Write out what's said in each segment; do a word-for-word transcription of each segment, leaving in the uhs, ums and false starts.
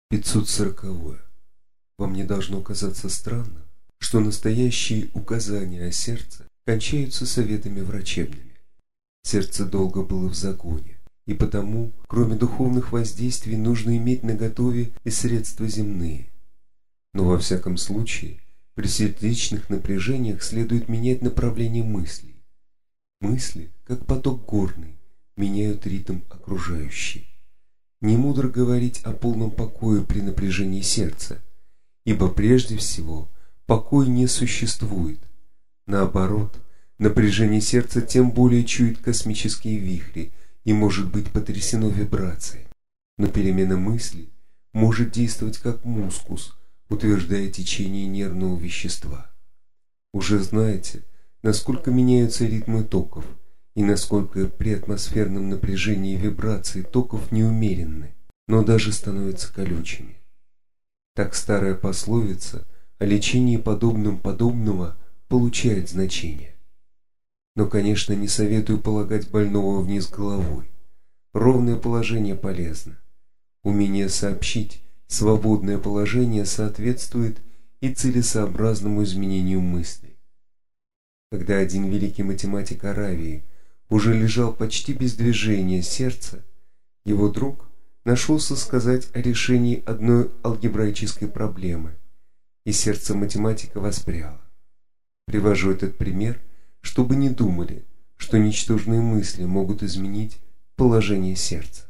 пятьсот сороковое. Вам не должно казаться странным, что настоящие указания о сердце кончаются советами врачебными. Сердце долго было в загоне, и потому, кроме духовных воздействий, нужно иметь наготове и средства земные. Но во всяком случае, при сердечных напряжениях следует менять направление мыслей. Мысли, как поток горный, меняют ритм окружающий. Не мудро говорить о полном покое при напряжении сердца, ибо прежде всего покой не существует. Наоборот, напряжение сердца тем более чует космические вихри и может быть потрясено вибрацией. Но перемена мысли может действовать как мускус, утверждая течение нервного вещества. Уже знаете, насколько меняются ритмы токов, и насколько при атмосферном напряжении вибрации токов неумеренны, но даже становятся колючими. Так старая пословица о лечении подобным подобного получает значение. Но, конечно, не советую полагать больного вниз головой. Ровное положение полезно. Умение сообщить свободное положение соответствует и целесообразному изменению мыслей. Когда один великий математик Аравии уже лежал почти без движения сердца, его друг нашелся сказать о решении одной алгебраической проблемы, и сердце математика воспряло. Привожу этот пример, чтобы не думали, что ничтожные мысли могут изменить положение сердца.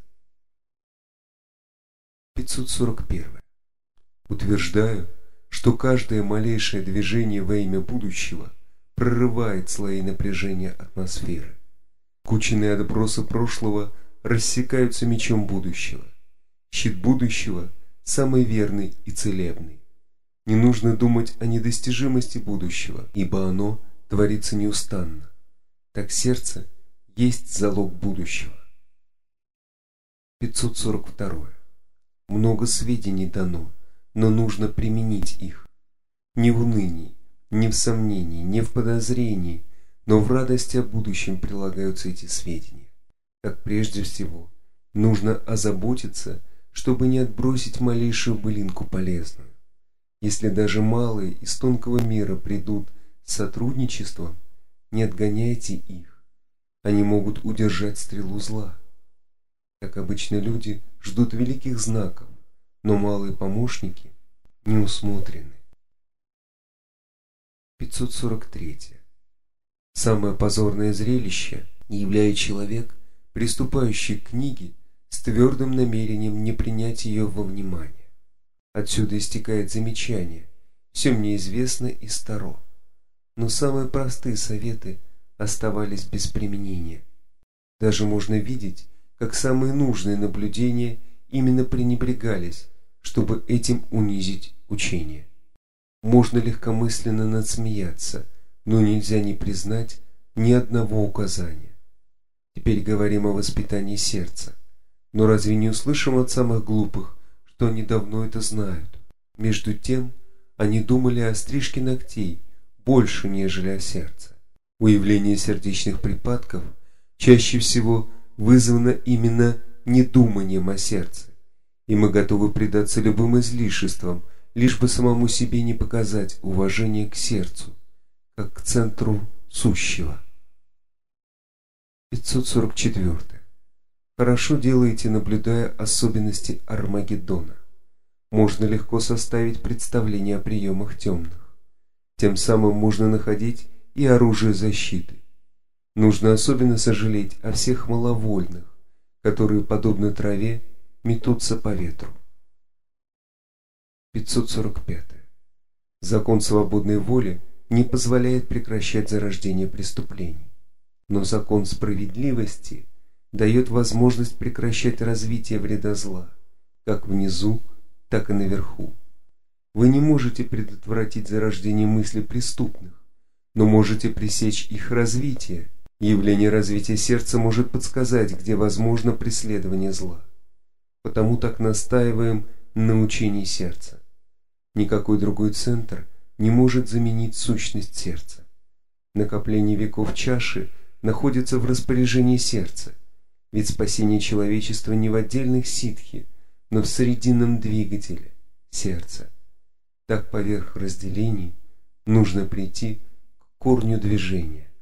пятьсот сорок первое. Утверждаю, что каждое малейшее движение во имя будущего прорывает слои напряжения атмосферы. Кучные отбросы прошлого рассекаются мечом будущего. Щит будущего самый верный и целебный. Не нужно думать о недостижимости будущего, ибо оно творится неустанно. Так сердце есть залог будущего. пятьсот сорок второе. Много сведений дано, но нужно применить их. Не в унынии, не в сомнении, не в подозрении, но в радости о будущем прилагаются эти сведения. Так прежде всего нужно озаботиться, чтобы не отбросить малейшую былинку полезную. Если даже малые из тонкого мира придут с сотрудничеством, не отгоняйте их. Они могут удержать стрелу зла. Так обычно люди ждут великих знаков, но малые помощники не усмотрены. пятьсот сорок третье. Самое позорное зрелище являет человек, приступающий к книге с твердым намерением не принять ее во внимание. Отсюда истекает замечание: все мне известно и старо. Но самые простые советы оставались без применения. Даже можно видеть, как самые нужные наблюдения именно пренебрегались, чтобы этим унизить учение. Можно легкомысленно надсмеяться, но нельзя не признать ни одного указания. Теперь говорим о воспитании сердца. Но разве не услышим от самых глупых, что они давно это знают? Между тем, они думали о стрижке ногтей больше, нежели о сердце. Уявление сердечных припадков чаще всего вызвано именно недуманием о сердце, и мы готовы предаться любым излишествам, лишь бы самому себе не показать уважение к сердцу, как к центру сущего. пятьсот сорок четыре. Хорошо делаете, наблюдая особенности Армагеддона. Можно легко составить представление о приемах темных. Тем самым можно находить и оружие защиты. Нужно особенно сожалеть о всех маловольных, которые, подобно траве, метутся по ветру. пятьсот сорок пять. Закон свободной воли не позволяет прекращать зарождение преступлений, но закон справедливости дает возможность прекращать развитие вреда зла, как внизу, так и наверху. Вы не можете предотвратить зарождение мыслей преступных, но можете пресечь их развитие. Явление развития сердца может подсказать, где возможно преследование зла. Потому так настаиваем на учении сердца. Никакой другой центр не может заменить сущность сердца. Накопление веков чаши находится в распоряжении сердца, ведь спасение человечества не в отдельных ситхи, но в срединном двигателе – сердце. Так поверх разделений нужно прийти к корню движения.